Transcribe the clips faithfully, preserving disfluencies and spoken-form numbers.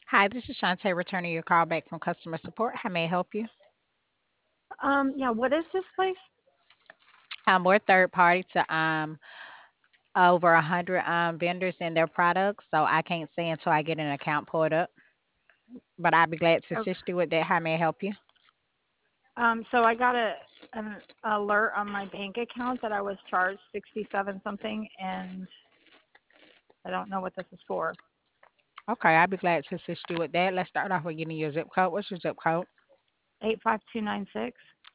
Hi, this is Shantae returning your call back from customer support. How may I help you? Um, yeah, what is this place? Um, we're third party to um over a hundred um vendors and their products, so I can't say until I get an account pulled up. But I'd be glad to Okay. assist you with that. How may I help you? Um, so I got a an alert on my bank account that I was charged sixty-seven something, and I don't know what this is for. Okay, I'd be glad to assist you with that. Let's start off with getting your zip code. What's your zip code? Eight five two nine six.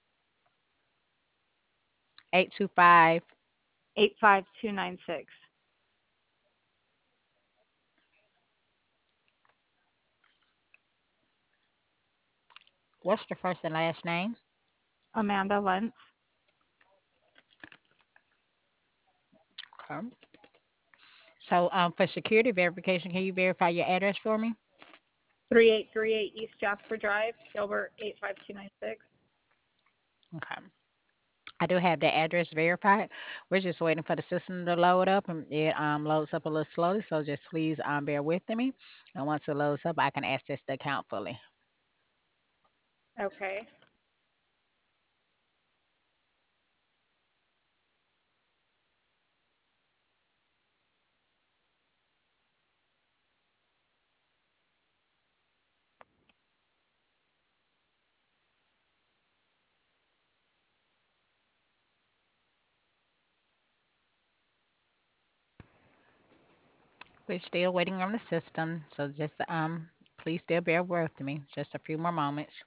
Eight two five. Eight five two nine six. What's the first and last name? Amanda Lentz. Okay. So um for security verification, can you verify your address for me? Three eight three eight East Jasper Drive, Gilbert eight five two nine six. Okay. I do have the address verified. We're just waiting for the system to load up, and it um loads up a little slowly. So just please um bear with me. And once it loads up, I can access the account fully. Okay. We're still waiting on the system, so just um please still bear with me. Just a few more moments.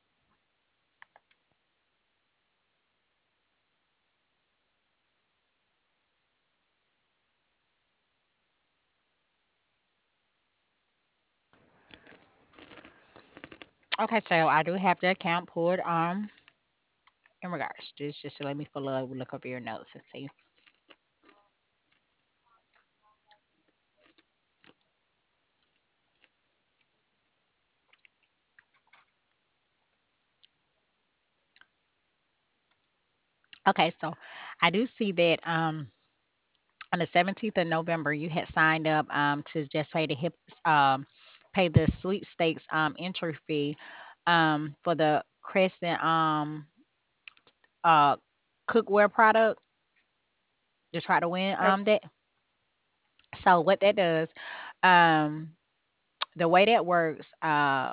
Okay, so I do have the account pulled um in regards to this. Just to let me full uh, look over your notes and see. Okay, so I do see that um on the seventeenth of November, you had signed up um, to just pay the hip, um, pay the sweepstakes um, entry fee um, for the Crescent um, uh, cookware product to try to win Oh, um, that. So what that does, um, the way that works, uh,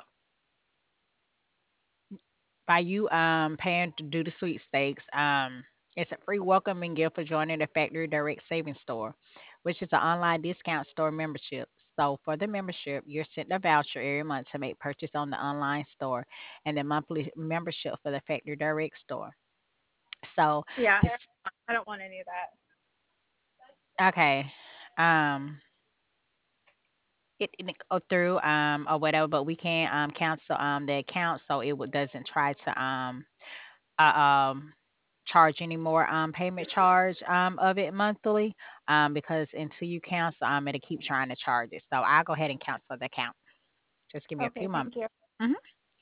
by you um paying to do the sweepstakes, um, it's a free welcoming gift for joining the Factory Direct Savings Store, which is an online discount store membership. So for the membership, you're sent a voucher every month to make purchase on the online store and the monthly membership for the Factory Direct store. So yeah, this I don't want any of that. okay. Um it, it go through um or whatever, but we can't um cancel um the account so it would doesn't try to um uh, um charge any more um payment charge um of it monthly um because until you cancel um it'll keep trying to charge it. So I'll go ahead and cancel the account. Just give me a few Okay, moments. thank you. hmm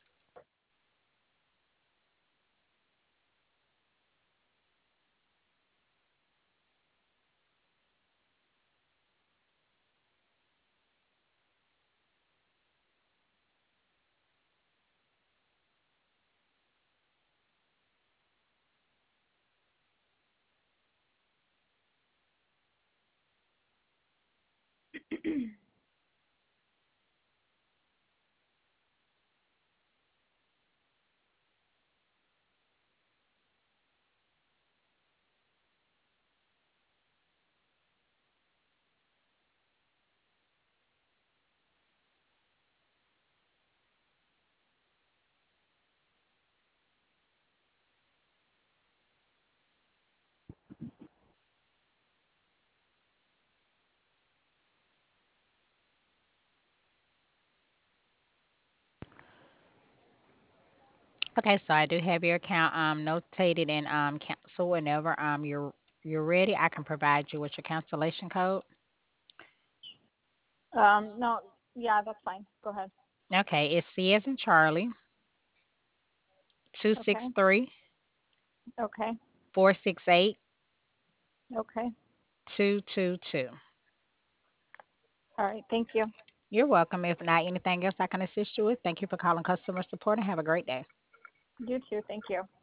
Okay, so I do have your account um notated and um cancel whenever um you're you're ready. I can provide you with your cancellation code. Um, no, yeah, that's fine. Go ahead. Okay, it's C as in Charlie, two Okay. six three, Okay. four six eight, Okay. two two two. All right. Thank you. You're welcome. If not anything else I can assist you with, thank you for calling customer support and have a great day. You too. Thank you.